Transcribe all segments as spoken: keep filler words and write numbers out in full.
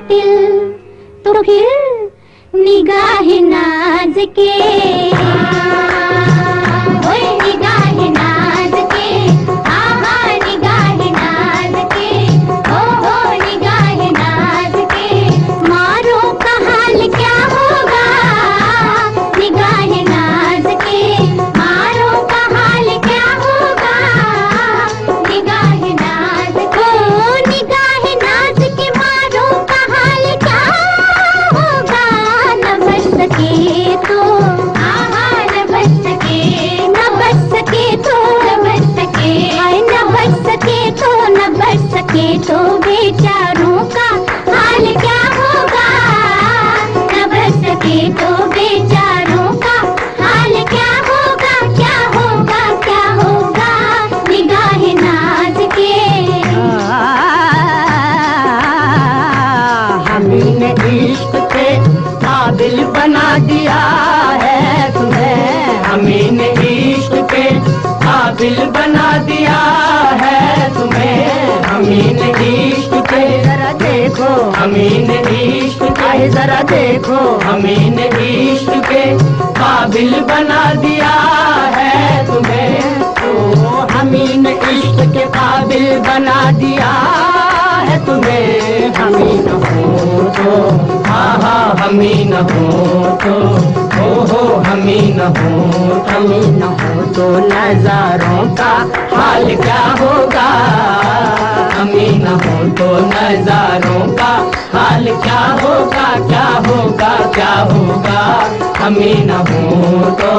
कातिल तो फिर निगाह नाज के, ओए निगाह नाज के, आहा निगाह नाज के, ओ हो निगाह नाज के, मारो का हाल क्या होगा निगाह नाज के, मारो का हाल क्या होगा निगाह नाज के, निगाह नाज के मारो का हाल क्या होगा, न बच सके तो आहा न बच सके, न बच सके तो न बच सके, हाय न बच सके तो न बच सके तो बेचारों का हाल क्या होगा, न बच सके तो बेचारों का हाल क्या होगा, क्या होगा क्या होगा निगाह नाज के। हमी ने इश्क के काबिल बना दिया है तुम्हें, हमी ने इश्क के काबिल बना दिया है तुम्हें, हमी ने इश्क के जरा देखो, हमी ने इश्क के जरा देखो, हमी ने इश्क के काबिल बना दिया है तुम्हें, तो हमी ने इश्क के काबिल बना दिया है तुम्हें, हमी न हो तो आहा हमी न हो तो, हो हो हमी न हो, हमी न हो तो नजारों का हाल क्या होगा, हमी न हो तो नजारों का हाल क्या होगा, क्या होगा क्या होगा हमी न हो तो।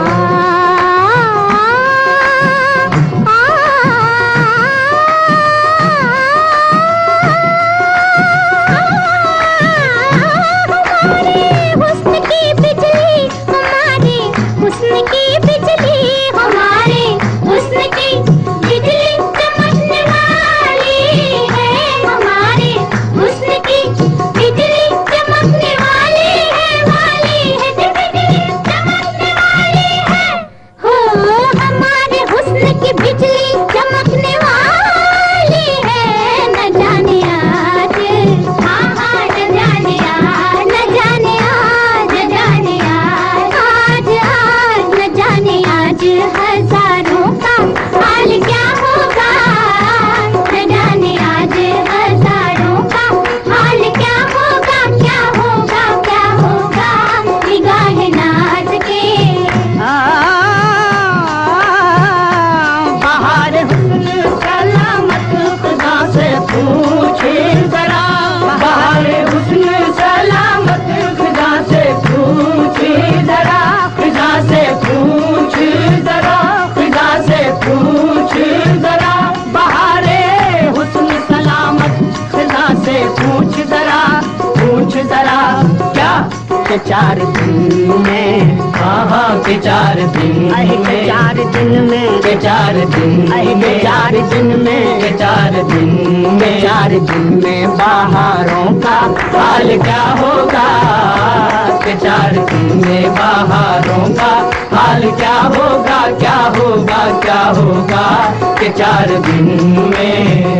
के चार दिन में, आहा के चार दिन में, चार दिन में, के चार दिन में, चार दिन में, के चार दिन में, चार दिन में बाहरों का हाल क्या होगा, के चार दिन में बाहरों का हाल क्या होगा, क्या होगा क्या होगा के चार दिन में।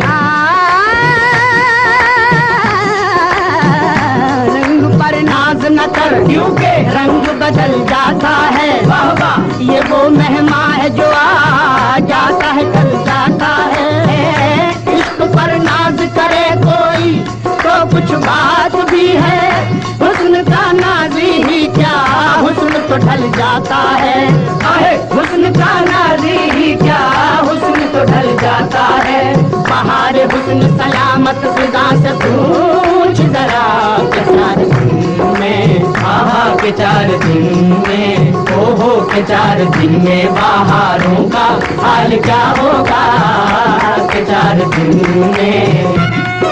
न कर क्योंकि रंग बदल जाता है, वाह वाह ये वो मेहमा है जो आ जाता है कल जाता है, इश्क पर नाज करे कोई तो कुछ बात भी है, हुस्न का नाज़ी ही क्या हुस्न तो ढल जाता है, आहे हुस्न का नाज़ी ही क्या हुस्न तो ढल जाता है, बहार हुस्न सलामत फिजा से पूछ जरा के चार दिन में, आहा के चार दिन में, ओहो के चार दिन में बाहरों का हाल क्या होगा, के चार दिन में।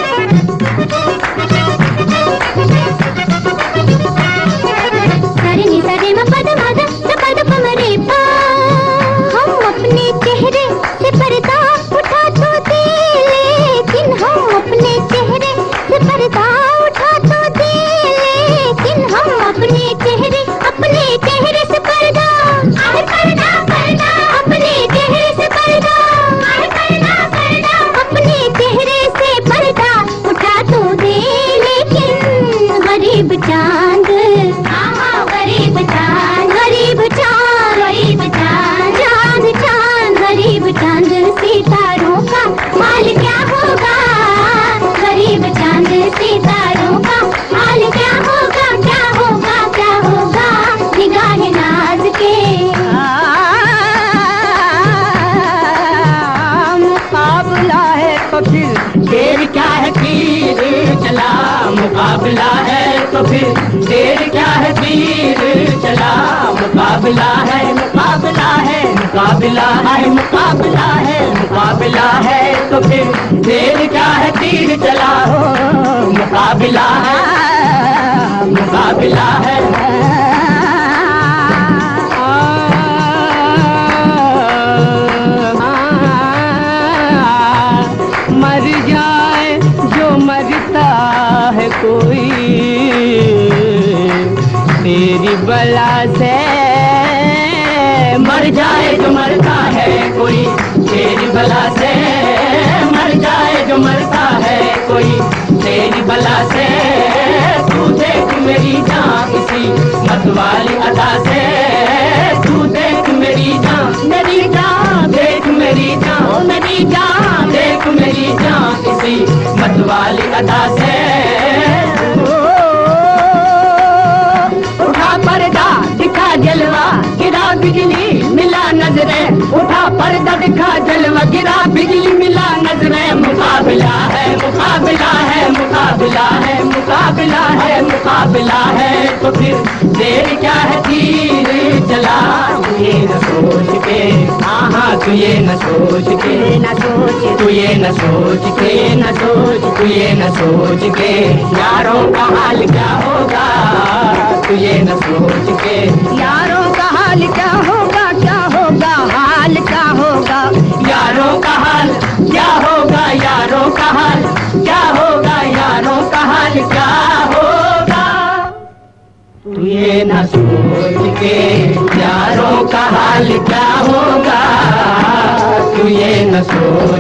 हम अपने चेहरे से पर्दा उठा तो दे, लेकिन हम अपने चेहरे से पर्दा उठा तो दे, लेकिन हम अपने चेहरे अपने चेहरे से पर्दा पर्दा पर्दा अपने चेहरे से पर्दा पर्दा पर्दा अपने चेहरे से पर्दा तो फिर देर क्या है, तीर चला मुकाबला है तो फिर देर क्या है, तीर चला मुकाबला है, मुकाबला है, मुकाबला है, मुकाबला है, मुकाबला है तो फिर देर क्या है, तीर चला हो मुकाबला है, मुकाबला है। मर जाए जो मरता है कोई तेरी बला से, मर जाए जो मरता है कोई तेरी बला से, मर जाए जो मरता है कोई तेरी बला से। तू देख मेरी जान इसी मतवाली अदा से, तू देख मेरी जान, मेरी जान देख मेरी जान, मेरी जान देख मेरी जान इसी मतवाली अदा से। उठा पर्दा दिखा जलवा गिरा बिजली मिला नजरें, उठा पर्दा दिखा जलवा गिरा बिजली मिला नजरें। मुकाबला है, मुकाबला है, मुकाबला है, मुकाबला है, मुकाबला है तो फिर देर क्या है, तीर चला। तू ये न सोच के, हाँ हाँ तू ये न सोच के, न सोच तू ये न सोच के, न सोच तू ये न सोच के यारों का हाल क्या होगा, तू ये न सोच के यारों का हाल क्या होगा, क्या होगा हाल क्या होगा, यारों का हाल क्या होगा, यारों का हाल क्या होगा, यारों का हाल क्या होगा। तू ये न सोच के यारों का हाल क्या होगा, तू ये न सोच